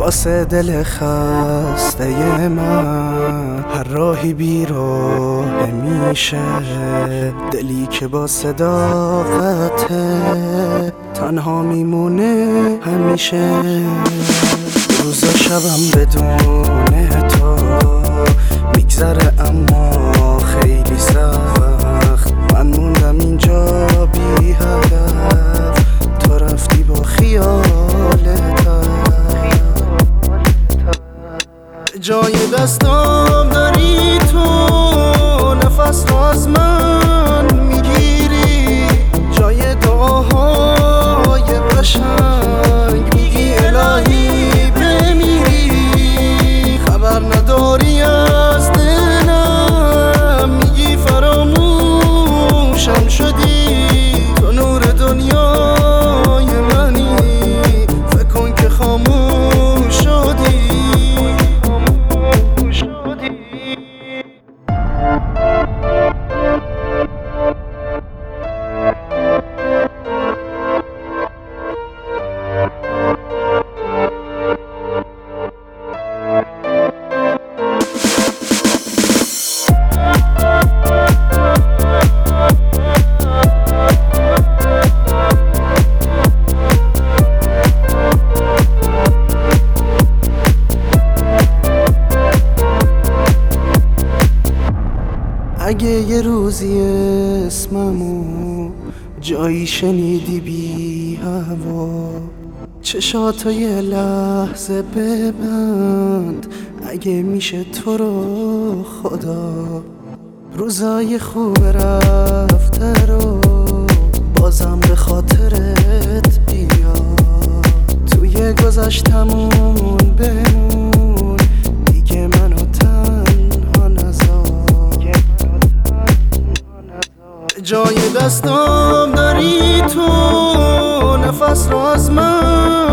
واسه دل خسته من هر راهی بیراه میشه، دلی که با صداقت تنها میمونه همیشه. روزا شبم بدون تو میگذره اما خیلی سخت، من موندم اینجا بی هدف، تو رفتی با خیالت. جای دستام داری تو، نفس رو از من میگیری، جای دعاهای قشنگ میگی الهی بمیری. خبر نداری از دلم، میگی فراموشم شدی، تو نور دنیای منی، فکر کن که خاموش شدی. اگه یه روزی اسممو جایی شنیدی بی هوا، چشاتو یه لحظه ببند، اگه میشه تو رو خدا. روزای خوب رفته رو بازم به خاطرت بیاد، توی گذشتمون بمون، دیگه منو تنها نذار. جای دستام داری تو، نفس رو از من